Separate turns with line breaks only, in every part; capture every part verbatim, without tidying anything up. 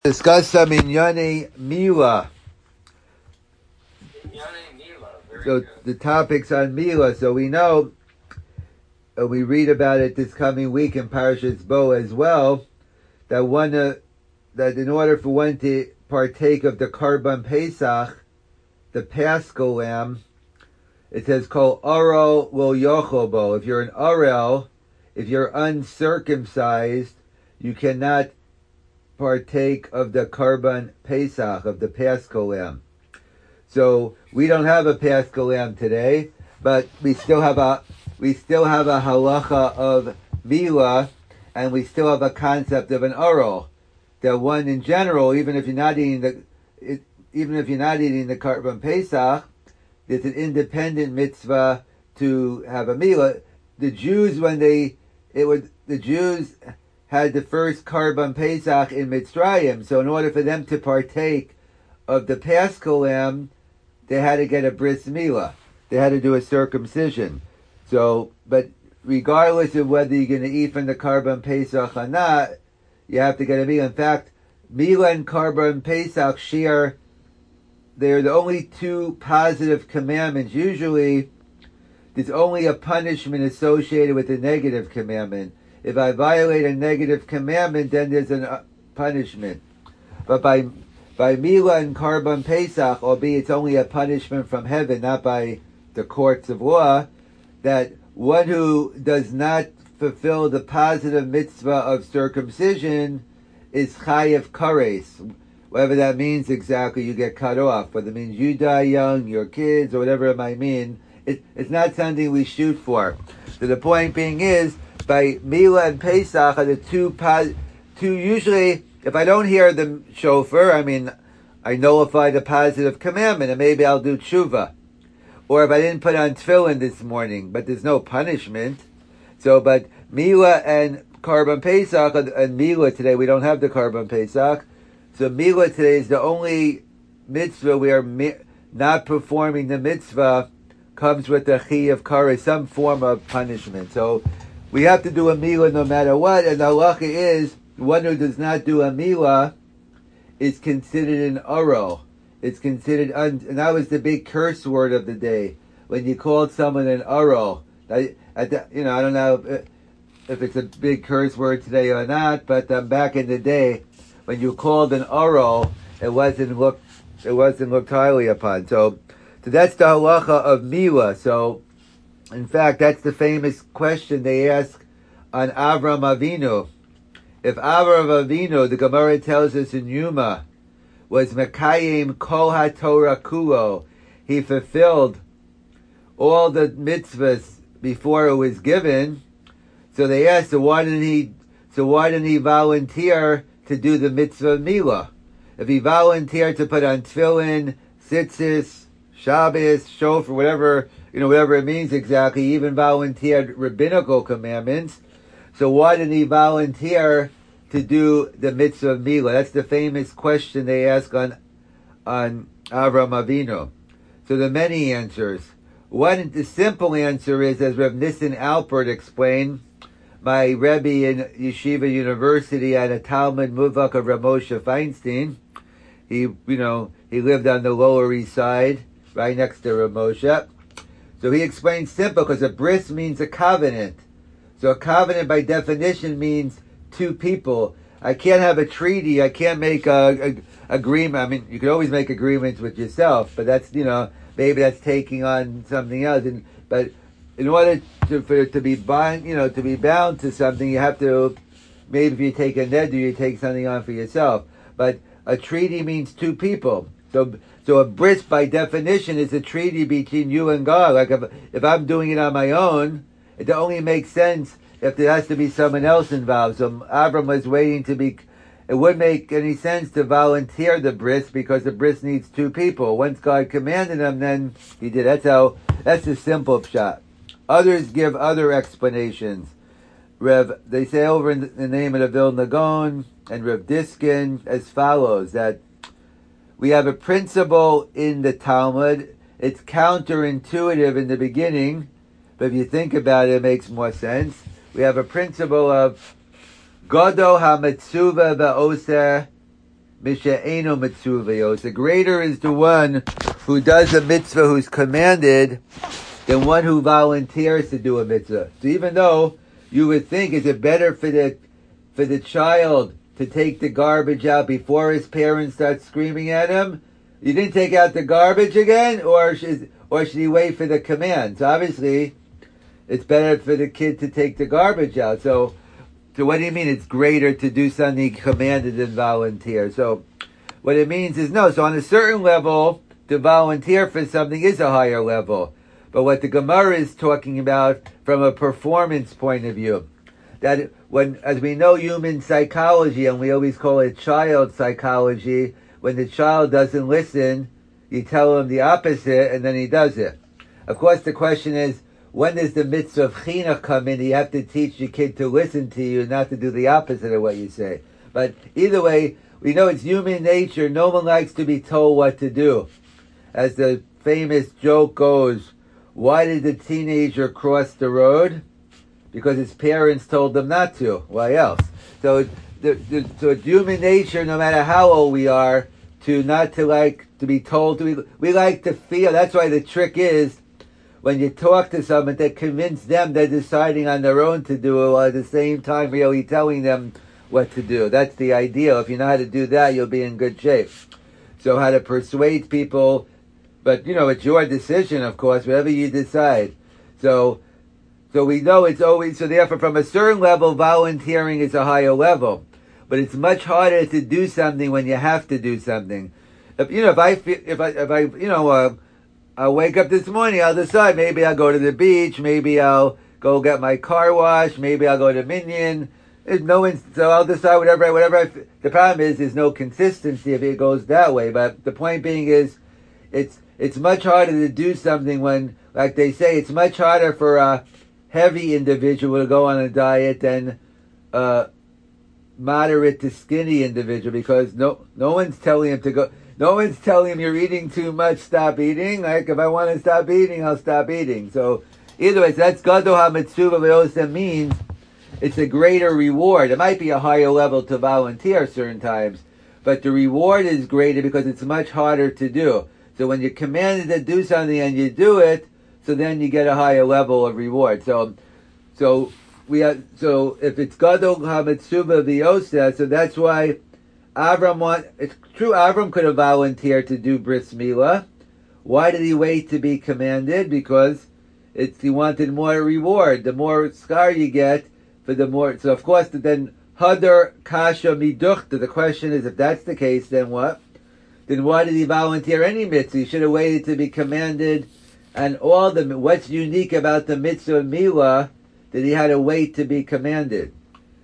Discuss some Inyane Mila. So the topics on Mila. So we know, and we read about it this coming week in Parashas Bo as well, that one uh, that in order for one to partake of the Karban Pesach, the Paschal lamb, it says called Aro Lo Yochobo. If you're an Arel, if you're uncircumcised, you cannot partake of the Karban Pesach, of the Paschal lamb. So we don't have a Paschal lamb today, but we still have a we still have a halacha of Mila, and we still have a concept of an Arel. That one in general, even if you're not eating the it, even if you're not eating the Karban Pesach, it's an independent mitzvah to have a Mila. The Jews, when they it would the Jews had the first Karban Pesach in Mitzrayim, so in order for them to partake of the Paschal lamb, they had to get a bris milah. They had to do a circumcision. So, but regardless of whether you're going to eat from the Karban Pesach or not, you have to get a milah. In fact, milah and Karban Pesach share, they're the only two positive commandments. Usually, there's only a punishment associated with the negative commandment. If I violate a negative commandment, then there's a uh, punishment. But by by Mila and Karban Pesach, albeit it's only a punishment from heaven, not by the courts of law, that one who does not fulfill the positive mitzvah of circumcision is chayev kares. Whatever that means exactly, you get cut off. Whether it means you die young, your kids, or whatever it might mean, it, it's not something we shoot for. So the point being is, by Mila and Pesach are the two, two usually, if I don't hear the shofar, I mean, I nullify the positive commandment, and maybe I'll do tshuva. Or if I didn't put on tefillin this morning, but there's no punishment. So, but Mila and Karban Pesach, and Mila today, we don't have the Karban Pesach. So Mila today is the only mitzvah where mi- not performing the mitzvah comes with the chayev kares, some form of punishment. So we have to do a Mila no matter what, and the halacha is, one who does not do a Mila is considered an Arel. It's considered, un- and that was the big curse word of the day, when you called someone an Arel. I, I, you know, I don't know if, if it's a big curse word today or not, but um, back in the day, when you called an Arel, it wasn't looked, it wasn't looked highly upon. So, so that's the halacha of Mila. So, in fact, that's the famous question they ask on Avram Avinu. If Avram Avinu, the Gemara tells us in Yuma, was Mekayim Kol HaTorah Kulo, he fulfilled all the mitzvahs before it was given. So they asked, so why didn't he? So why didn't he volunteer to do the mitzvah of Mila? If he volunteered to put on tefillin, tzitzis, Shabbos, shofar, whatever, you know, whatever it means exactly, he even volunteered rabbinical commandments. So why didn't he volunteer to do the mitzvah of Mila? That's the famous question they ask on on Avram Avinu. So there are many answers. One, the simple answer is, as Rev Nissen Alpert explained, my Rebbe in Yeshiva University at a Talmud Muvak of Rav Moshe Feinstein. He, you know, he lived on the Lower East Side, right next to Rav Moshe. So he explains simple, because a bris means a covenant. So a covenant by definition means two people. I can't have a treaty. I can't make a, a agreement. I mean, you could always make agreements with yourself, but that's, you know, maybe that's taking on something else. And, but in order to, for to be bound, you know, to be bound to something, you have to, maybe if you take a neder, you take something on for yourself. But a treaty means two people. So, so a bris by definition is a treaty between you and God. Like if, if I'm doing it on my own, it only makes sense if there has to be someone else involved. So Avram was waiting to be, it wouldn't make any sense to volunteer the bris, because the bris needs two people. Once God commanded him, then he did. That's how, that's a simple shot. Others give other explanations. Rev, they say over in the name of the Vilna Gaon and Rev Diskin as follows, that we have a principle in the Talmud. It's counterintuitive in the beginning, but if you think about it, it makes more sense. We have a principle of Godo HaMetzuva Va'oser Misha'eno mitzuvayos. The greater is the one who does a mitzvah who's commanded than one who volunteers to do a mitzvah. So even though you would think, is it better for the for the child to take the garbage out before his parents start screaming at him? You didn't take out the garbage again, or should, or should he wait for the command? So obviously, it's better for the kid to take the garbage out. So, so what do you mean it's greater to do something commanded than volunteer? So what it means is no. So on a certain level, to volunteer for something is a higher level. But what the Gemara is talking about from a performance point of view, that when, as we know human psychology, and we always call it child psychology, when the child doesn't listen, you tell him the opposite, and then he does it. Of course, the question is, when does the mitzvah of chinuch come in? You have to teach your kid to listen to you, not to do the opposite of what you say. But either way, we know it's human nature. No one likes to be told what to do. As the famous joke goes, why did the teenager cross the road? Because his parents told them not to. Why else? So, the, the, so it's human nature, no matter how old we are, to not to like to be told to. We, we like to feel. That's why the trick is, when you talk to someone, to convince them they're deciding on their own to do it, while at the same time really telling them what to do. That's the ideal. If you know how to do that, you'll be in good shape. So how to persuade people, but you know, it's your decision, of course, whatever you decide. So, so we know it's always, so therefore from a certain level, volunteering is a higher level. But it's much harder to do something when you have to do something. If, you know, if I feel, if I, if I, you know, uh, I'll wake up this morning, I'll decide, maybe I'll go to the beach, maybe I'll go get my car washed, maybe I'll go to Minyan. There's no, so I'll decide whatever, whatever I, the problem is, there's no consistency if it goes that way. But the point being is, it's, it's much harder to do something when, like they say, it's much harder for a heavy individual to go on a diet than a moderate to skinny individual, because no, no one's telling him to go, no one's telling him you're eating too much, stop eating. Like, if I want to stop eating, I'll stop eating. So, either way, so that's Gadol HaMitzvah V'Osa means it's a greater reward. It might be a higher level to volunteer certain times, but the reward is greater because it's much harder to do. So when you're commanded to do something and you do it, so then you get a higher level of reward. So, so we have, so if it's Gadol HaMitzvah V'Osa, so that's why Avram want, it's true, Avram could have volunteered to do bris milah. Why did he wait to be commanded? Because it's, he wanted more reward. The more scar you get, for the more, so of course then Hadar Kasha Miduchta. The question is, if that's the case, then what? Then why did he volunteer any mitzvah? He should have waited to be commanded. And all the, what's unique about the mitzvah of milah that he had to wait to be commanded?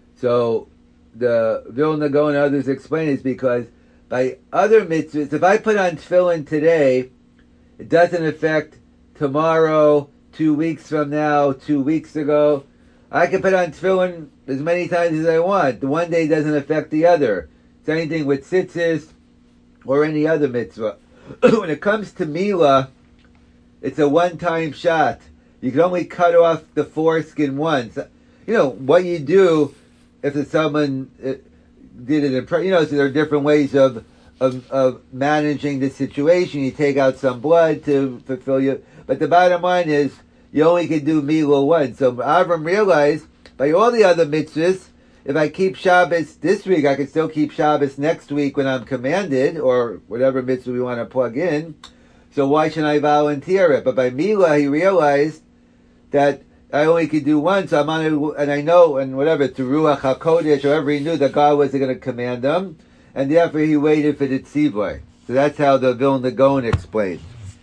So the Vilna Gaon and others explain is because by other mitzvahs, if I put on tefillin today, it doesn't affect tomorrow, two weeks from now, two weeks ago. I can put on tefillin as many times as I want. The one day doesn't affect the other. Same thing with tzitzis or any other mitzvah. When it comes to milah, it's a one-time shot. You can only cut off the foreskin once. You know, what you do if someone did it in, you know, so there are different ways of, of, of managing the situation. You take out some blood to fulfill your, but the bottom line is, you only can do milah once. So Avram realized, by all the other mitzvahs, if I keep Shabbos this week, I can still keep Shabbos next week when I'm commanded, or whatever mitzvah we want to plug in. So why should I volunteer it? But by milah, he realized that I only could do one, so I'm on it, and I know, and whatever, to Ruach HaKodesh, or whatever, he knew that God wasn't going to command them, and therefore he waited for the tzivoi. So that's how the Vilna Gaon explained.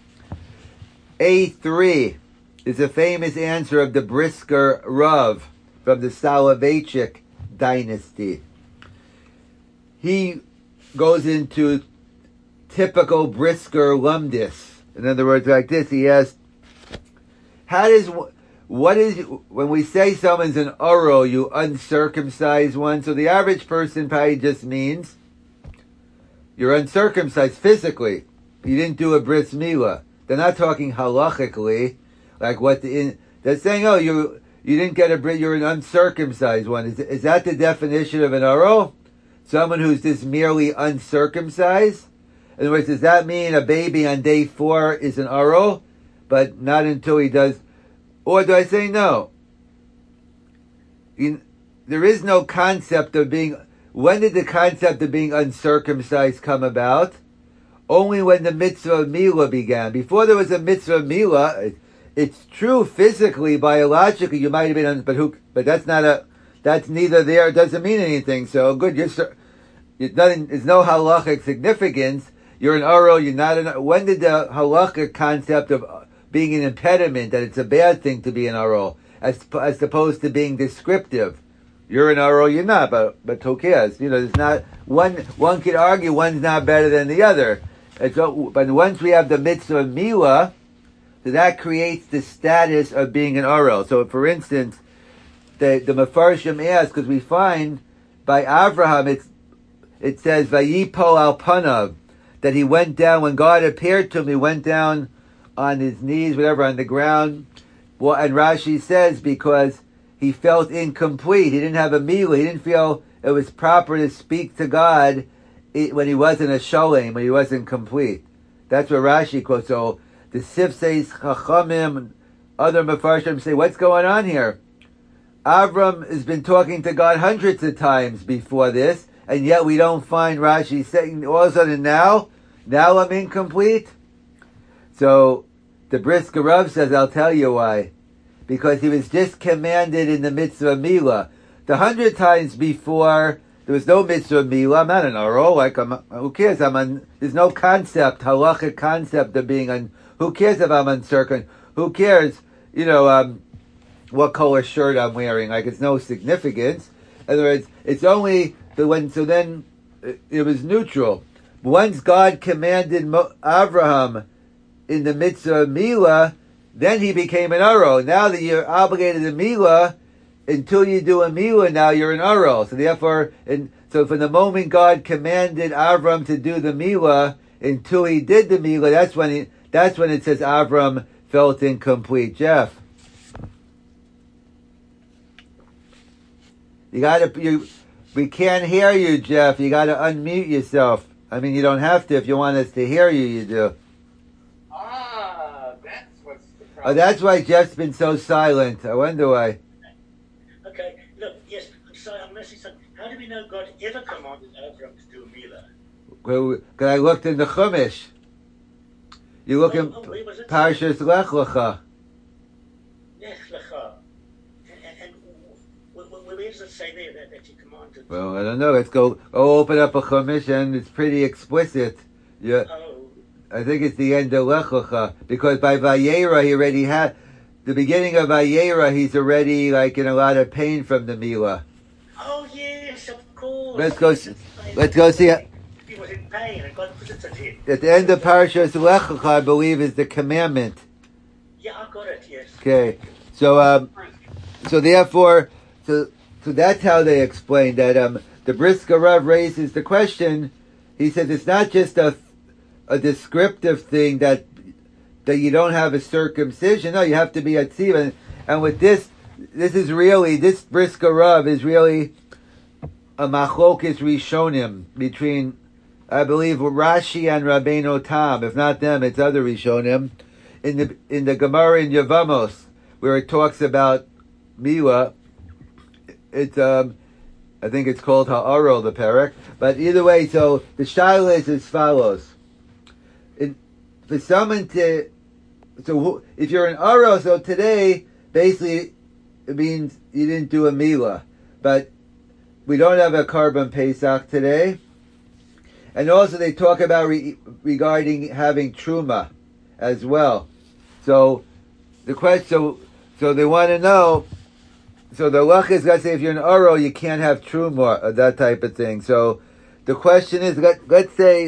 A three is a famous answer of the Brisker Rav from the Soloveitchik dynasty. He goes into typical Brisker lumdis. In other words, like this, he asks, how does, what is, when we say someone's an oro, you uncircumcised one, so the average person probably just means you're uncircumcised physically. You didn't do a bris milah. They're not talking halachically, like what the, in, they're saying, oh, you you didn't get a bris, you're an uncircumcised one. Is, is that the definition of an oro? someone who's just merely uncircumcised? In other words, does that mean a baby on day four is an Arul, but not until he does? Or do I say no? You, there is no concept of being. When did the concept of being uncircumcised come about? Only when the mitzvah of Milah began. Before there was a mitzvah of Milah, it, it's true physically, biologically, you might have been, but who? But that's not a. That's neither there. It doesn't mean anything. So good. You're, it's nothing. There's no halachic significance. You're an Arul. You're not an. When did the halachic concept of being an impediment, that it's a bad thing to be an Arul, as as opposed to being descriptive? You're an Arul. You're not. But but who cares? You know, there's not one. One could argue one's not better than the other. It's, but once we have the mitzvah of Milah, so that creates the status of being an Arul. So, for instance, the the Mefarshim ask, because we find by Avraham, it's it says Vayipol al panav, that he went down when God appeared to him. He went down on his knees, whatever, on the ground. Well, and Rashi says because he felt incomplete. He didn't have a Milah. He didn't feel it was proper to speak to God when he wasn't a sholem, when he wasn't complete. That's what Rashi quotes. So the Sifseis Chachamim, other Mefarshim say, what's going on here? Avram has been talking to God hundreds of times before this, and yet we don't find Rashi saying, all of a sudden now, now I'm incomplete? So the Brisker Rav says, I'll tell you why. Because he was just commanded in the mitzvah Milah. The hundred times before, there was no mitzvah Milah. I'm not an Arul. Like, I'm, who cares? I'm un, there's no concept, halachic concept of being un. Who cares if I'm uncircumcised? Who cares? You know, um, what color shirt I'm wearing? Like, it's no significance. In other words, it's only the when. So then, it, it was neutral. Once God commanded Mo, Avraham in the mitzvah of Milah, then he became an Arul. Now that you're obligated to Milah, until you do a Milah, now you're an Arul. So therefore, and so from the moment God commanded Avram to do the Milah, until he did the Milah, that's when he, that's when it says Avram felt incomplete. Jeff, you gotta, you, we can't hear you, Jeff. You gotta unmute yourself. I mean, you don't have to. If you want us to hear you, you do.
Ah, that's what's the problem.
Oh, that's why Jeff's been so silent. I wonder why.
Okay, look, yes, I'm sorry, I'm messing something. How do we know God ever commanded Abraham to do a Milah?
Well, because I looked in the Chumash. You look
Oh,
in
oh, where was it?
Parshas Lech Lecha.
Lech Lecha. And, and, and where, where does it say there that, that he commanded?
Well, I don't know. Let's go. Oh, open up a Chumash, and it's pretty explicit. Yeah,
Oh,
I think it's the end of Lech Lecha, because by Vayera he already had the beginning of Vayera. He's already like in a lot of pain from the Milah.
oh yes, of course.
Let's go.
Yes,
s-
it's-
Let's go see it.
He was in pain and God visited him.
At the end of Parshas Lech Lecha, I believe, is the commandment.
Yeah, I got it, yes.
Okay, so um, so therefore, so so that's how they explain that. Um, the Brisker Rav raises the question. He says it's not just a a descriptive thing that that you don't have a circumcision. No, you have to be a tzivah. And, and with this, this is really this Brisker Rav is really a machlokes rishonim between, I believe, Rashi and Rabbeinu Tam. If not them, it's other rishonim. In the in the Gemara in Yevamos, where it talks about Milah, it's um, I think it's called Ha'arol, the parak. But either way, so the shaila is as follows: in, for someone to, so who, if you're an Arol, so today basically it means you didn't do a Milah, but we don't have a Karban Pesach today. And also they talk about re, regarding having Truma as well. So the question, so, so they want to know, so the Lach is going to say if you're an Arol, you can't have Truma, or that type of thing. So the question is, let, let's say,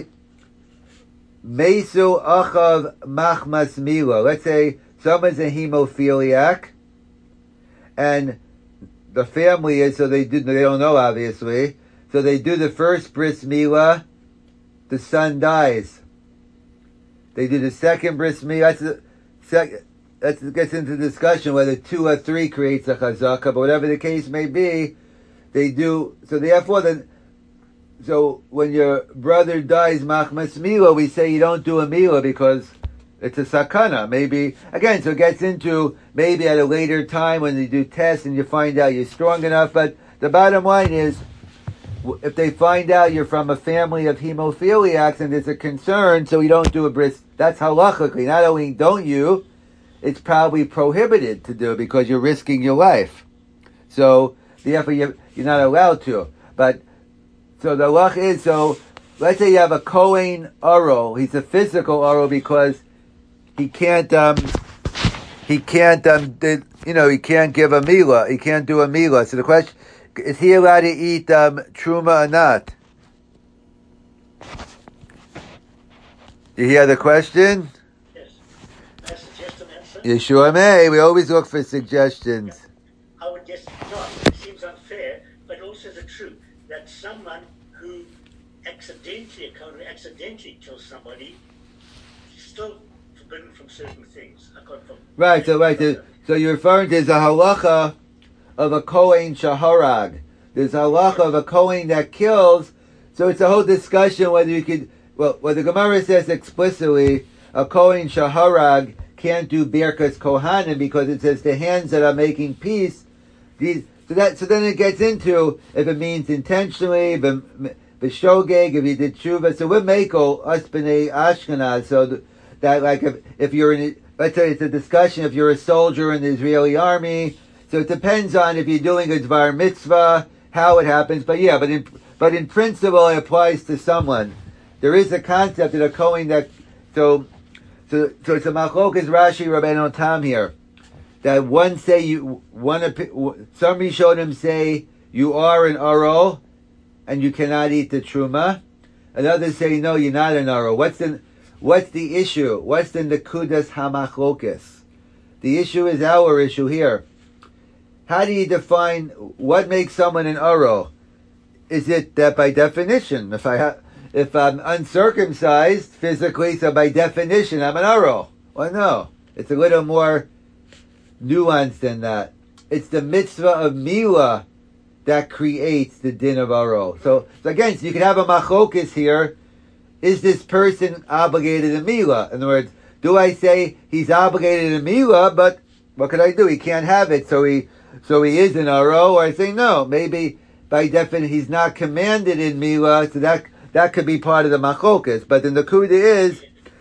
Mesu Achav Machmas Milah. Let's say someone's a hemophiliac, and the family is, so they do, they don't know obviously, so they do the first bris milah, the son dies. They do the second bris milah, that's the second, that gets into discussion whether two or three creates a chazaka, but whatever the case may be, they do, so therefore the, so when your brother dies, machmas mila, we say you don't do a mila because it's a sakana. Maybe, again, so it gets into maybe at a later time when you do tests and you find out you're strong enough. But the bottom line is, if they find out you're from a family of hemophiliacs and there's a concern, so you don't do a bris, that's halachically. Not only don't you, it's probably prohibited to do because you're risking your life. So, therefore, you're, you're not allowed to. But, so the halach is, so, let's say you have a Kohen Aro. He's a physical Aro because he can't, um, he can't, um, you know, he can't give a Mila. He can't do a Mila. So the question, is he allowed to eat, um, Truma or not? You hear the question?
Yes. May I suggest an answer?
You sure may. We always look for suggestions.
I would guess not. It seems unfair, but also the truth that someone who accidentally, accidentally kills somebody is still forbidden from certain things. From
right, so right, so, so you're referring to the halacha of a Kohen shaharag. There's a halacha of a Kohen that kills, so it's a whole discussion whether you could, well, what the Gemara says explicitly, a Kohen shaharag can't do Birkas Kohanim because it says the hands that are making peace, these, so that, so then it gets into if it means intentionally, b'shogeg, if you did tshuva, so we're mako, us b'nei Ashkenaz, so the, that like if, if you're in, let's say it's a discussion if you're a soldier in the Israeli army, so it depends on if you're doing a dvar mitzvah, how it happens, but yeah, but in, but in principle it applies to someone. There is a concept that a Kohen that, so, so, so it's a machlokas Rashi Rabbeinu Tam here, that one say you, one, some Rishonim say you are an Aro, and you cannot eat the Truma, and others say no, you're not an Aro. What's the, What's the issue? What's the nekudas hamachlokas? The issue is our issue here. How do you define what makes someone an aro? Is it that by definition, if I ha- if I'm uncircumcised physically, so by definition I'm an aro? Well, no, it's a little more nuanced than that. It's the mitzvah of milah that creates the din of aro. So, so again, so you can have a machlokas here. Is this person obligated to Mila? In other words, do I say he's obligated to Mila, but what could I do? He can't have it, so he so he is an Aro, or I say no, maybe by definition he's not commanded in Mila, so that that could be part of the Machokas. But the Nakuda is,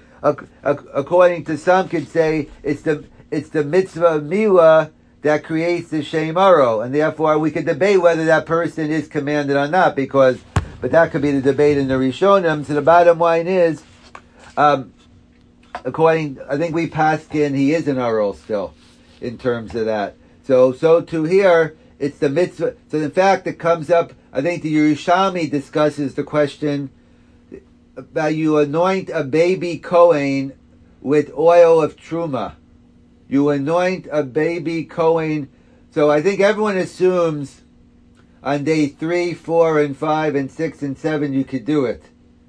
according to some, could say it's the it's the mitzvah of Mila that creates the Shem Aro, and therefore we could debate whether that person is commanded or not, because but that could be the debate in the Rishonim. So the bottom line is, um, according, I think we passed in, he is an Aro still, in terms of that. So, so to here, it's the mitzvah. So in fact, it comes up, I think the Yerushalmi discusses the question about you anoint a baby Kohen with oil of Truma. You anoint a baby Kohen. So I think everyone assumes on day three, four, and five, and six, and seven, you could do it.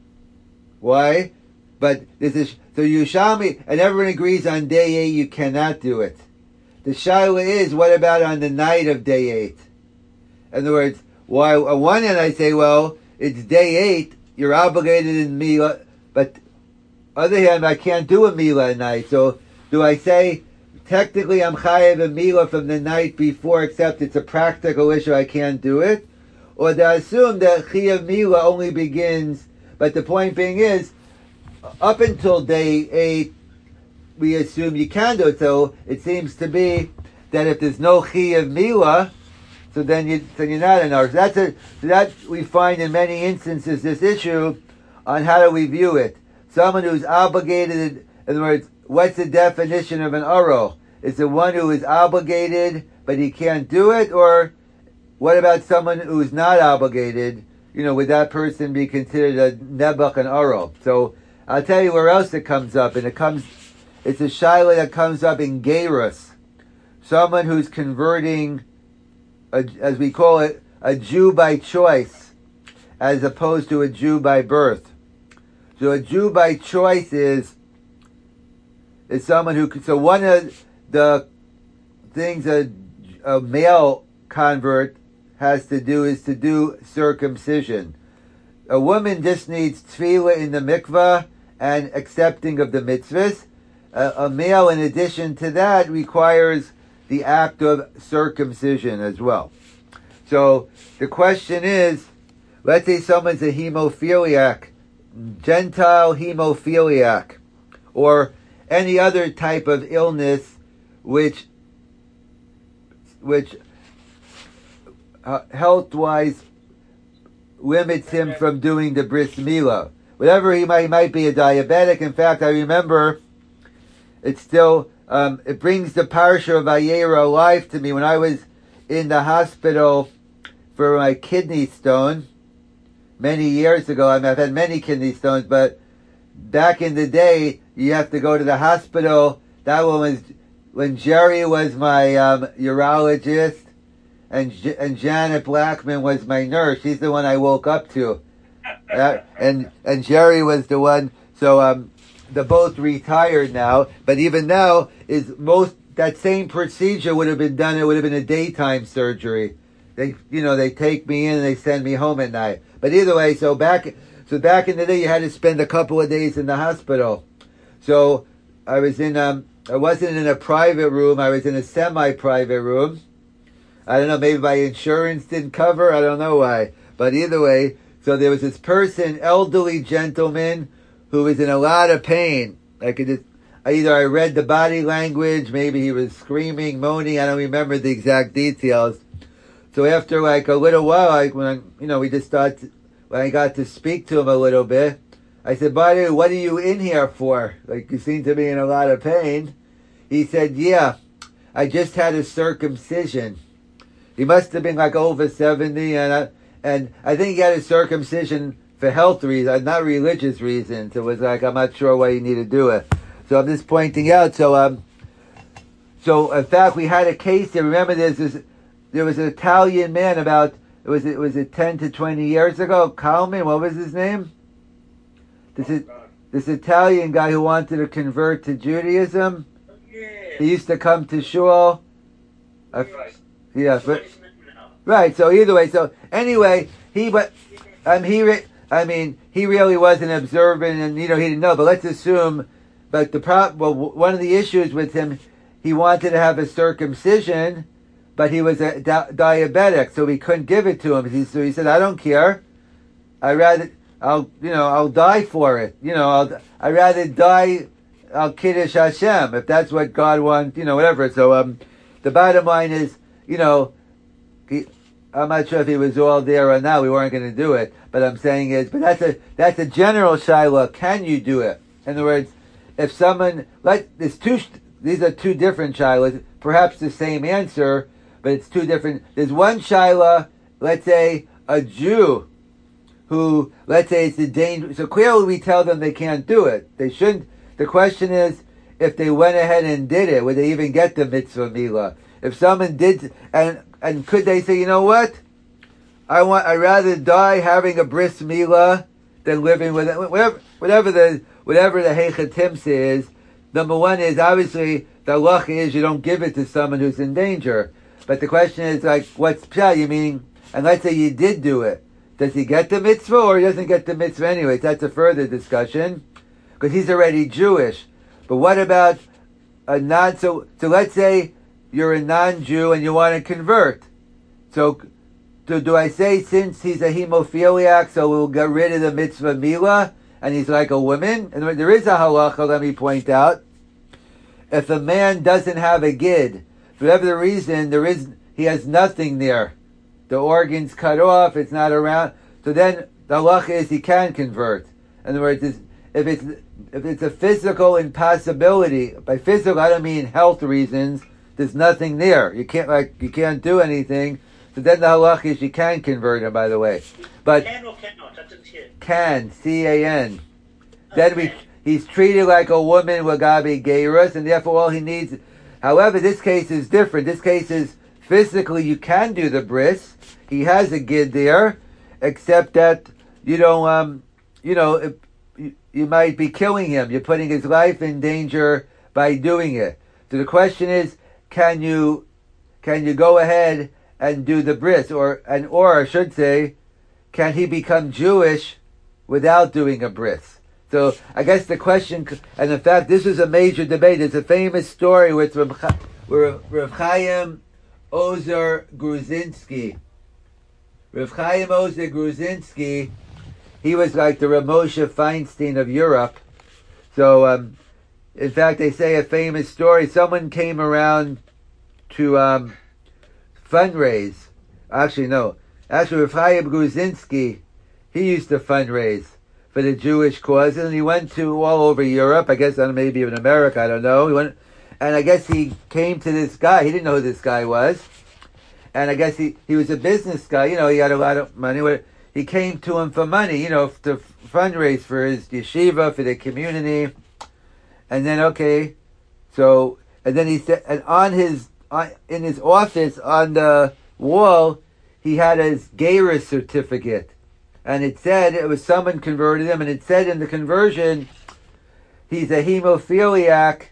Why? But this is so Yerushalmi, and everyone agrees on day eight you cannot do it. The shaila is, what about on the night of day eight? In other words, why? On one hand, I say, well, it's day eight, you're obligated in Mila, but other hand, I can't do a Mila at night. So, do I say? Technically, I'm chayev a Mila from the night before, except it's a practical issue, I can't do it. Or do I assume that chayev Mila only begins, but the point being is, up until day eight, we assume you can do it. So it seems to be that if there's no chayev Mila, so then, you, then you're not an Ar. So that's a, so that we find in many instances this issue on how do we view it. Someone who's obligated, in other words, what's the definition of an aro? Is it one who is obligated but he can't do it? Or what about someone who's not obligated? You know, would that person be considered a nebuch and aro? So I'll tell you where else it comes up. And it comes, it's a shaila that comes up in Geirus. Someone who's converting, a, as we call it, a Jew by choice, as opposed to a Jew by birth. So a Jew by choice is is someone who, so one of the things a, a male convert has to do is to do circumcision. a woman just needs tefillah in the mikvah and accepting of the mitzvahs. Uh, a male, in addition to that, requires the act of circumcision as well. So the question is, let's say someone's a hemophiliac, Gentile hemophiliac, or any other type of illness which which uh, health-wise limits him from doing the bris milah. Whatever he might, he might be a diabetic. In fact, I remember it's still, um, it brings the parsha of Vayera alive to me when I was in the hospital for my kidney stone many years ago. I mean, I've had many kidney stones, but back in the day, you have to go to the hospital. That one was when Jerry was my um, urologist, and J- and Janet Blackman was my nurse. She's the one I woke up to, uh, and and Jerry was the one. So um, they're both retired now. But even now, is most that same procedure would have been done. It would have been a daytime surgery. They, you know, they take me in and they send me home at night. But either way, so back, so back in the day, you had to spend a couple of days in the hospital. So I was in, um, I wasn't in a private room. I was in a semi-private room. I don't know, maybe my insurance didn't cover. I don't know why. But either way, so there was this person, elderly gentleman, who was in a lot of pain. I could just, either I read the body language, maybe he was screaming, moaning. I don't remember the exact details. So after like a little while, like when I, you know, we just started, when I got to speak to him a little bit, I said, buddy, what are you in here for? Like, you seem to be in a lot of pain. He said, yeah, I just had a circumcision. He must have been like over seventy, and I, and I think he had a circumcision for health reasons, not religious reasons. It was like, I'm not sure why you need to do it. So I'm just pointing out, so, um, so in fact, we had a case here. Remember, there's this, there was an Italian man about, it was, it was it ten to twenty years ago, Kalman, what was his name? This, is, this Italian guy who wanted to convert to Judaism. He used to come to shul. Uh, yeah, but, right. So either way, so anyway, he but um he re, I mean he really wasn't observant, and you know he didn't know. But let's assume, but the pro, well, one of the issues with him, he wanted to have a circumcision, but he was a di- diabetic, so we couldn't give it to him. He, so he said, I don't care. I rather. I'll, you know, I'll die for it. You know, I'll, I'd rather die, I'll Kiddush Hashem, if that's what God wants, you know, whatever. So, um, the bottom line is, you know, he, I'm not sure if he was all there or not, we weren't going to do it, but I'm saying is, but that's a, that's a general shiloh, can you do it? In other words, if someone, like, there's two, these are two different shilohs, perhaps the same answer, but it's two different, there's one shiloh, let's say, a Jew, who, let's say it's a danger, so clearly we tell them they can't do it. They shouldn't. The question is, if they went ahead and did it, would they even get the mitzvah milah? If someone did, and and could they say, you know what? I want, I'd rather die having a bris milah than living with it. Whatever, whatever the, whatever the hechatimsa is, number one is, obviously, the halacha is you don't give it to someone who's in danger. But the question is, like, what's pshat? You mean, and let's say you did do it. Does he get the mitzvah or he doesn't get the mitzvah anyway? That's a further discussion because he's already Jewish. But what about a non? So, so let's say you're a non-Jew and you want to convert. So, do, do I say since he's a hemophiliac, so we'll get rid of the mitzvah milah and he's like a woman? And there is a halacha. Let me point out: if a man doesn't have a gid, for whatever the reason, there is he has nothing there. The organ's cut off, it's not around. So then the halacha is he can convert. In other words, if it's if it's a physical impossibility, by physical I don't mean health reasons, there's nothing there. You can't like you can't do anything. So then the halacha is you can convert him, by the way. But
can or cannot? I didn't hear.
Can, C A N. Then we he's treated like a woman with gabi geirus, and therefore all he needs. However, this case is different. This case is physically you can do the bris. He has a gid there, except that you don't, um, you know, it, you, you might be killing him. You're putting his life in danger by doing it. So the question is, can you, can you go ahead and do the bris, or and or I should say, can he become Jewish without doing a bris? So I guess the question, and in fact this is a major debate. It's a famous story with Rav, Rav, Rav Chaim Ozer Gruzinski. Rav Chaim Ozer Gruzinski, he was like the Rav Moshe Feinstein of Europe. So, um, in fact, they say a famous story. Someone came around to um, fundraise. Actually, no. Actually, Rav Chaim Gruzinski, he used to fundraise for the Jewish cause, and he went to all over Europe. I guess, maybe even America. I don't know. He went, and I guess he came to this guy. He didn't know who this guy was. And I guess he, he was a business guy, you know, he had a lot of money. He came to him for money, you know, to fundraise for his yeshiva, for the community. And then, okay, so, and then he said, and on his, on, in his office, on the wall, he had his Geirus certificate. And it said, it was someone converted him, and it said in the conversion, he's a hemophiliac,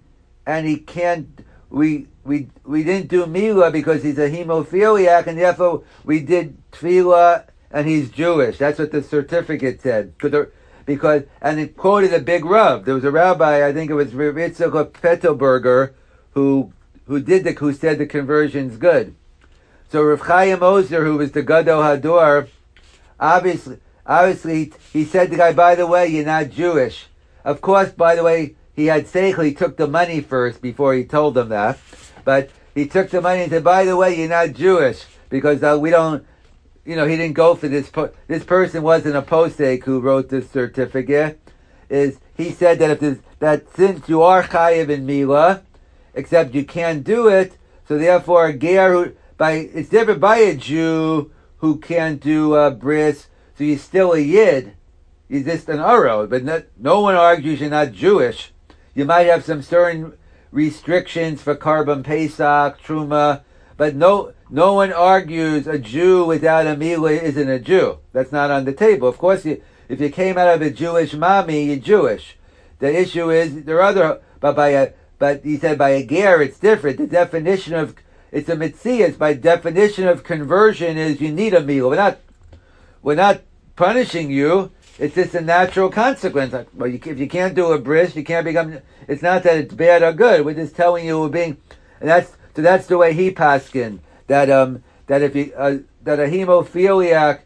and he can't, we, We we didn't do Mila because he's a hemophiliac, and therefore we did Tefillah, and he's Jewish. That's what the certificate said. Because and it quoted a big Rav. There was a rabbi, I think it was Rav Yitzchak Pettelberger, who who did the who said the conversion's good. So Rav Chaim Ozer, who was the Gadol Hador, obviously obviously he said to the guy, by the way, you're not Jewish. Of course, by the way, he had seichel, he took the money first before he told them that. But he took the money and said, by the way, you're not Jewish, because uh, we don't, you know, he didn't go for this. Po- this person wasn't a posek who wrote this certificate. Is he said that if this, that since you are chayiv in Mila, except you can't do it, so therefore a ger who, by, it's different by a Jew who can't do a bris, so you're still a yid. You're just an aro, but not, no one argues you're not Jewish. You might have some certain restrictions for Karban Pesach, Truma, but no no one argues a Jew without a Mila isn't a Jew. That's not on the table. Of course, you, if you came out of a Jewish mommy, you're Jewish. The issue is, there are other, but by a, but he said by a ger, it's different. The definition of, it's a mitzias, by definition of conversion is you need a Mila. We're not, we're not punishing you. It's just a natural consequence. Like, well, you, if you can't do a bris, you can't become. It's not that it's bad or good. We're just telling you we're being, and that's so. That's the way he paskin that um that if you uh, that a hemophiliac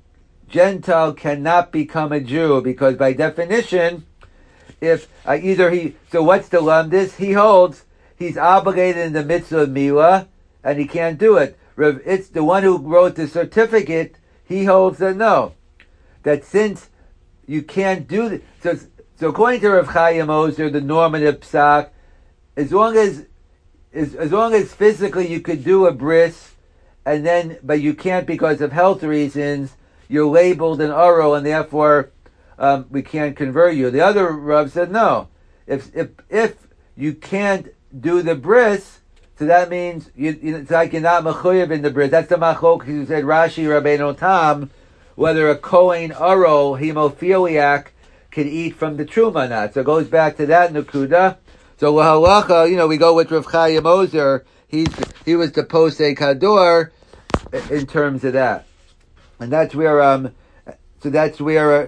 Gentile cannot become a Jew, because by definition, if uh, either he so what's the lumdis? He holds he's obligated in the mitzvah of Mila, and he can't do it. It's the one who wrote the certificate. He holds that no, that since you can't do this. So, so according to Rav Chaim Ozer, the normative psak, as long as, as as long as physically you could do a bris, and then but you can't because of health reasons, you're labeled an aro, and therefore um, we can't convert you. The other Rav said no. If if if you can't do the bris, so that means you, you, it's like you're not mechuyev in the bris. That's the machok who said Rashi Rabbeinu Tam, whether a Kohen Aro, hemophiliac, can eat from the Truma or not. So it goes back to that Nukuda. So Lahalacha, you know, we go with Rav Chaim Ozer. He's, he was the Posei Kador in terms of that. And that's where, um, so that's where, uh,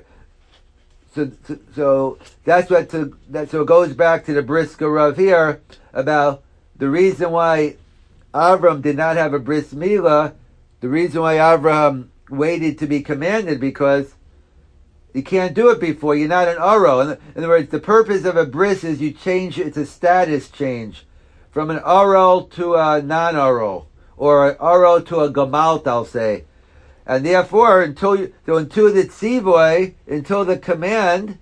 so, so, so that's what, to, that, so it goes back to the Brisker Rav here about the reason why Avram did not have a bris milah, the reason why Avram waited to be commanded, because you can't do it before. You're not an aro. In other words, the purpose of a bris is you change, it's a status change from an aro to a non-aro, or an aro to a gamalt, I'll say. And therefore, until you, so until the tzivoy, until the command,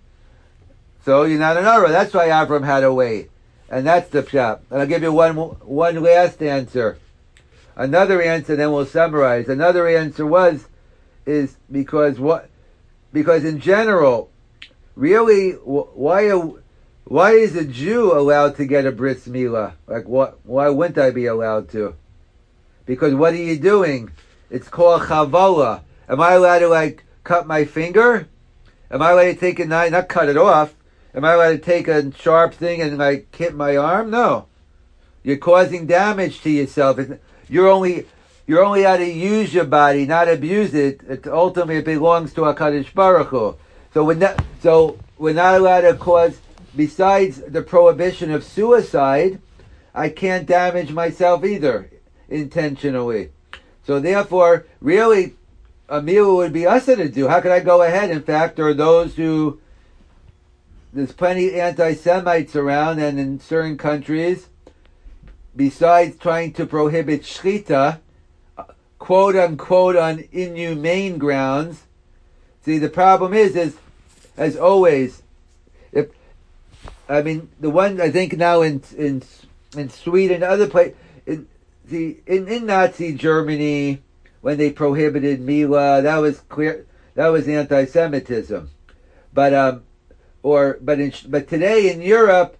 so you're not an aro. That's why Avram had to wait. And that's the pshat. And I'll give you one one last answer. Another answer, then we'll summarize. Another answer was, is because what? Because in general, really, why why is a Jew allowed to get a bris milah? Like, what? Why wouldn't I be allowed to? Because what are you doing? It's called chavala. Am I allowed to like cut my finger? Am I allowed to take a knife, not cut it off? Am I allowed to take a sharp thing and like hit my arm? No. You're causing damage to yourself. You're only you're only allowed to use your body, not abuse it. It ultimately it belongs to HaKadosh Baruch Hu. So we're not, so we're not allowed to cause, besides the prohibition of suicide, I can't damage myself either, intentionally. So therefore, really, a milah would be usher to do. How could I go ahead? In fact, there are those who, there's plenty of anti-Semites around, and in certain countries, besides trying to prohibit shchita, quote unquote, on inhumane grounds. See, the problem is, is as always, if I mean the one I think now in in in Sweden, other place, in the in, in Nazi Germany when they prohibited milah, that was clear, that was anti-Semitism, but um, or but in but today in Europe,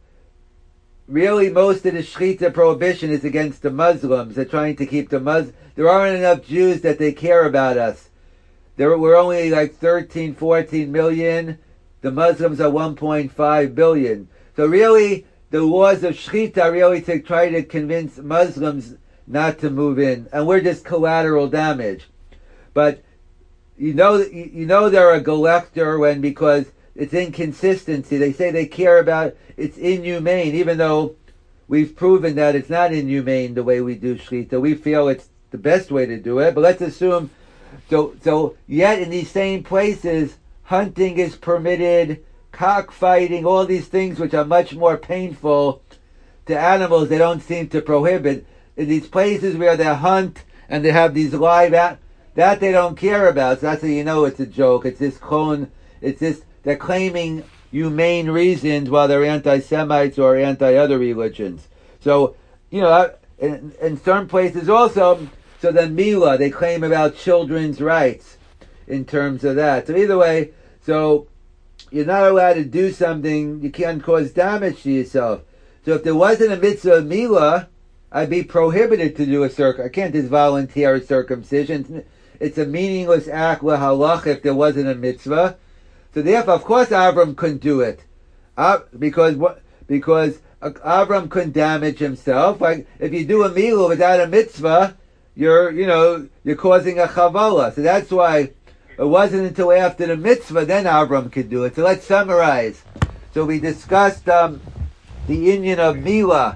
really most of the shchita prohibition is against the Muslims. They're trying to keep the Mus. There aren't enough Jews that they care about us. There we're only like thirteen, fourteen million. The Muslims are one point five billion. So really, the laws of shchita are really to try to convince Muslims not to move in, and we're just collateral damage. But you know, you know they're a galector when because it's inconsistency. They say they care about it's inhumane, even though we've proven that it's not inhumane the way we do shchita. We feel it's the best way to do it. But let's assume so. So yet in these same places, hunting is permitted, cockfighting, all these things which are much more painful to animals. They don't seem to prohibit in these places where they hunt and they have these live at that they don't care about. So that's how you know it's a joke. It's this clone. It's this. They're claiming humane reasons while they're anti-Semites or anti-other religions. So, you know, in, in certain places also, so then milah, they claim about children's rights in terms of that. So either way, so you're not allowed to do something, you can't cause damage to yourself. So if there wasn't a mitzvah of milah, I'd be prohibited to do a circum. I can't just volunteer a circumcision. It's a meaningless act lahalach if there wasn't a mitzvah. So therefore, of course, Avram couldn't do it, uh, because what? Because Avram couldn't damage himself. Like if you do a milah without a mitzvah, you're you know you're causing a chavala. So that's why it wasn't until after the mitzvah then Avram could do it. So let's summarize. So we discussed um, the inyan of milah.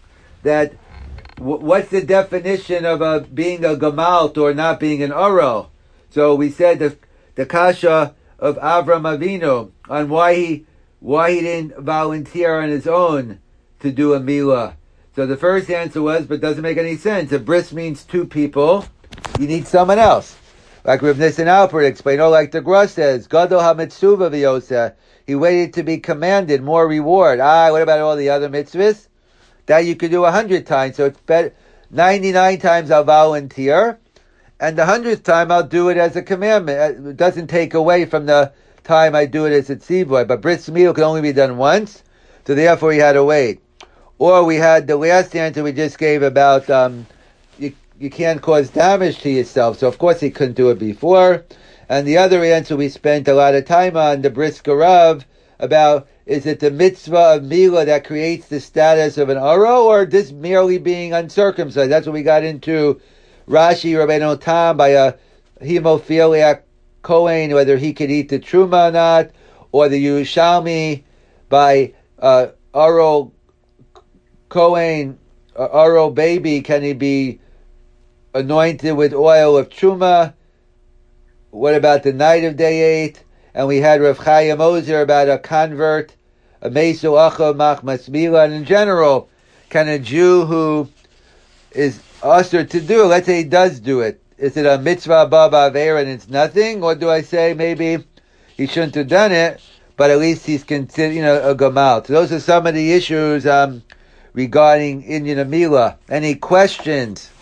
That w- what's the definition of a being a gamalt or not being an oro? So we said the the kasha of Avram Avinu on why he why he didn't volunteer on his own to do a milah. So the first answer was, but it doesn't make any sense. If bris means two people, you need someone else. Like Rav Nissen Alpert explained, or like the Gra says, Gadol ha-mitzvah v'yoseh, he waited to be commanded, more reward. Ah, what about all the other mitzvahs? That you could do a hundred times, so it's better. ninety-nine times I'll volunteer, and the hundredth time I'll do it as a commandment. It doesn't take away from the time I do it as a tzivoy. But bris milah can only be done once, so therefore he had to wait. Or we had the last answer we just gave about um, you you can't cause damage to yourself. So of course he couldn't do it before. And the other answer we spent a lot of time on, the bris garav, about is it the mitzvah of milah that creates the status of an aro, or just merely being uncircumcised? That's what we got into. Rashi, Rabbeinu Tam, by a hemophiliac Kohen, whether he could eat the truma or not, or the Yerushalmi by uh, Aro Kohen, uh, Aro baby, can he be anointed with oil of truma? What about the night of day eight? And we had Rav Chaim Ozer about a convert, a Mesu Acha Machmas Milah, and in general, can a Jew who is usher to do, let's say he does do it, is it a mitzvah above aver and it's nothing? Or do I say maybe he shouldn't have done it, but at least he's considered, you know, a gamal? So those are some of the issues um, regarding inyan milah. Any questions?